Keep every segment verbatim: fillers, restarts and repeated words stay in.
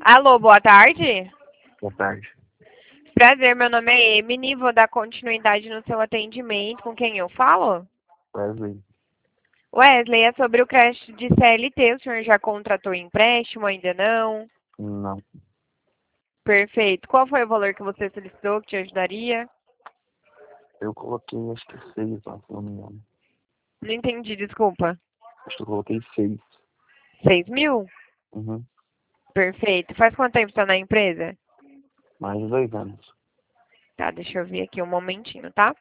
Alô, boa tarde. Boa tarde. Prazer, meu nome é Emily, vou dar continuidade no seu atendimento. Com quem eu falo? Wesley. Wesley, é sobre o crédito de C L T. O senhor já contratou empréstimo? Ainda não? Não. Perfeito. Qual foi o valor que você solicitou que te ajudaria? Eu coloquei acho que seis lá, se não me engano. Não entendi, desculpa. Acho que eu coloquei seis. Seis mil? Uhum. Perfeito. Faz quanto tempo está na empresa? Mais de dois anos. Tá, deixa eu ver aqui um momentinho, tá?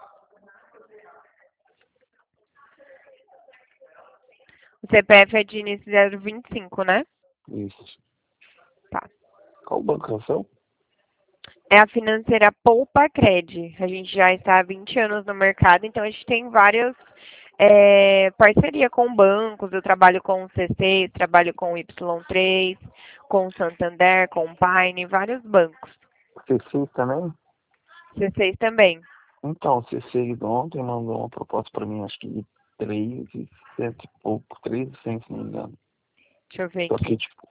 O C P F é de início zero vinte e cinco, né? Isso. Tá. Qual banco é o seu? É a financeira Poupa Cred. A gente já está há vinte anos no mercado, então a gente tem várias é, parceria com bancos. Eu trabalho com o C seis, trabalho com o Y três, com o Santander, com o Pine, vários bancos. C seis também? C seis também. Então, o C seis ontem mandou uma proposta pra mim, acho que de três e cento e pouco, três e cem, se não me engano. Deixa eu ver Só que, aqui. tipo,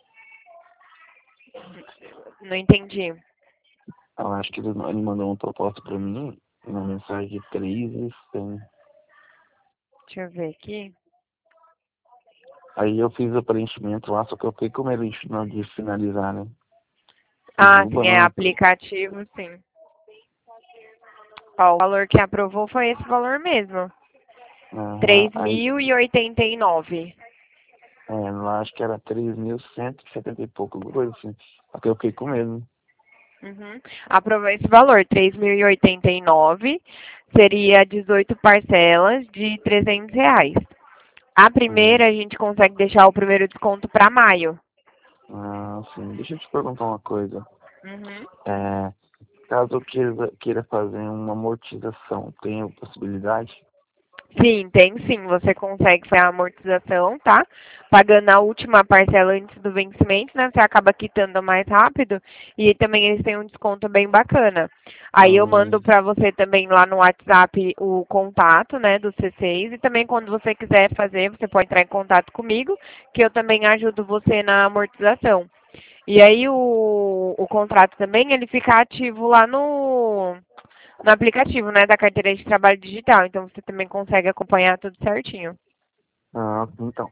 Não entendi. eu acho que ele, ele mandou uma proposta pra mim, uma mensagem de três e cem. Deixa eu ver aqui. Aí eu fiz o preenchimento lá, só que eu fiquei com medo de final- de finalizar, né? Fiz Ah, o sim, é banco. aplicativo, sim. Ó, o valor que aprovou foi esse valor mesmo. Aham. Três Aí, mil e oitenta e nove. é, lá acho que era três mil cento e setenta e pouco, alguma coisa assim. Até eu fiquei com medo. Uhum. Aprovou esse valor, três mil e oitenta e nove, seria dezoito parcelas de trezentos reais. A Hum. primeira a gente consegue deixar o primeiro desconto para maio. Ah, sim. Deixa eu te perguntar uma coisa. Uhum. É, caso eu queira, queira fazer uma amortização, tem possibilidade? Sim, tem sim. Você consegue fazer a amortização, tá? Pagando a última parcela antes do vencimento, né? Você acaba quitando mais rápido e também eles têm um desconto bem bacana. Aí eu mando Hum, para você também lá no WhatsApp o contato, né, do C seis e também quando você quiser fazer, você pode entrar em contato comigo, que eu também ajudo você na amortização. E aí o, o contrato também, ele fica ativo lá no no aplicativo, né, da carteira de trabalho digital. Então você também consegue acompanhar tudo certinho. ah, então.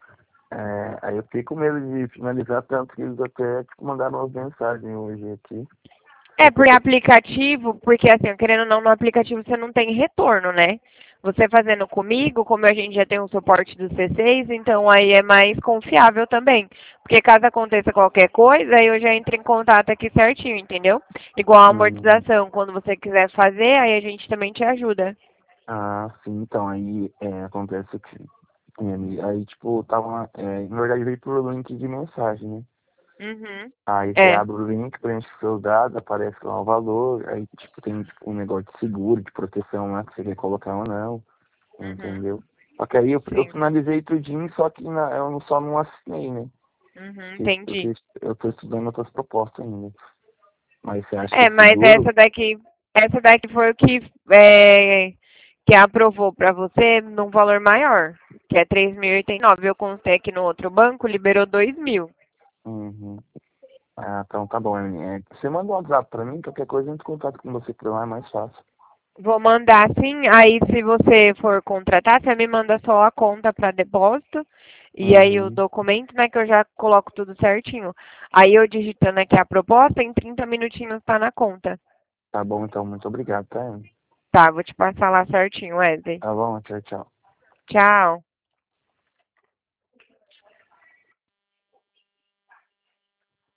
É, aí eu fiquei com medo de finalizar tanto que eles até tipo, mandaram umas mensagens hoje aqui. É, Só que eu por tô. aplicativo, porque assim, querendo ou não, no aplicativo você não tem retorno, né? Você fazendo comigo, como a gente já tem um suporte do C seis, então aí é mais confiável também. Porque caso aconteça qualquer coisa, aí eu já entro em contato aqui certinho, entendeu? Igual a Hum, amortização, quando você quiser fazer, aí a gente também te ajuda. ah, sim, então aí é, acontece que. é, aí, tipo, tava. É, na verdade veio por link de mensagem, né? Uhum. Aí você É. abre o link, preenche seus dados, aparece lá o valor, aí tipo, tem tipo, um negócio de seguro, de proteção lá, que você quer colocar ou não, Uhum. entendeu? Só que aí eu, eu Sim. finalizei tudinho, só que na, eu não- só não assinei, né? Uhum. Porque Eu, Entendi. eu tô estudando outras propostas ainda. Mas você acha que É, é mas seguro? essa daqui, essa daqui foi o que, é, que aprovou para você num valor maior, que é três mil e oitenta e nove. Eu constei aqui no outro banco, liberou dois mil. Uhum. Ah, então tá bom. É, você manda um WhatsApp pra mim, qualquer coisa eu entro em contato com você por lá, é mais fácil. Vou mandar sim, aí se você for contratar, você me manda só a conta para depósito e aí o Uhum. documento, né, que eu já coloco tudo certinho. Aí eu digitando aqui a proposta, em trinta minutinhos tá na conta. Tá bom, então, muito obrigado, tá? Tá, vou te passar lá certinho, Wesley. Tá bom, tchau, tchau. Tchau.